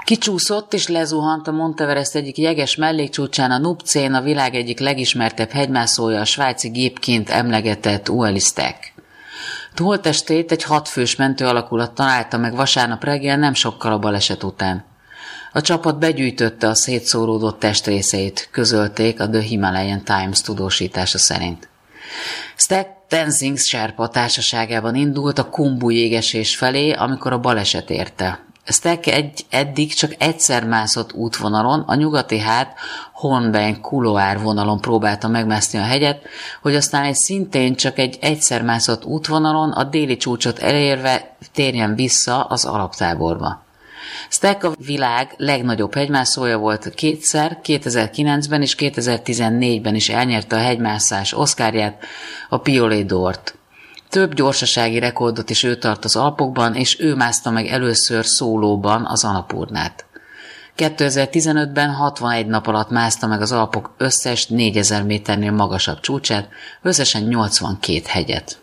Kicsúszott és lezuhant a Monteverest egyik jeges mellékcsúcsán, a Nupcén, a világ egyik legismertebb hegymászója, a svájci gépként emlegetett Ueli Stack. Holttestét egy 6 fős mentő alakulat találta meg vasárnap reggel, nem sokkal a baleset után. A csapat begyűjtötte a szétszóródott testrészeit, közölték a The Himalayan Times tudósítása szerint. Stack Tenzing Sherpa társaságában indult a Khumbu jégesés felé, amikor a baleset érte. Stack eddig csak egyszer mászott útvonalon, a nyugati Hornbein Kuloár vonalon próbálta megmászni a hegyet, hogy aztán szintén csak egy egyszer mászott útvonalon a déli csúcsot elérve térjen vissza az alaptáborba. Stack a világ legnagyobb hegymászója volt kétszer, 2009-ben és 2014-ben is elnyerte a hegymászás Oscarját, a Piolet d'Ort. Több gyorsasági rekordot is ő tart az Alpokban, és ő mászta meg először szólóban az Annapurnát. 2015-ben 61 nap alatt mászta meg az Alpok összes 4000 méternél magasabb csúcsát, összesen 82 hegyet.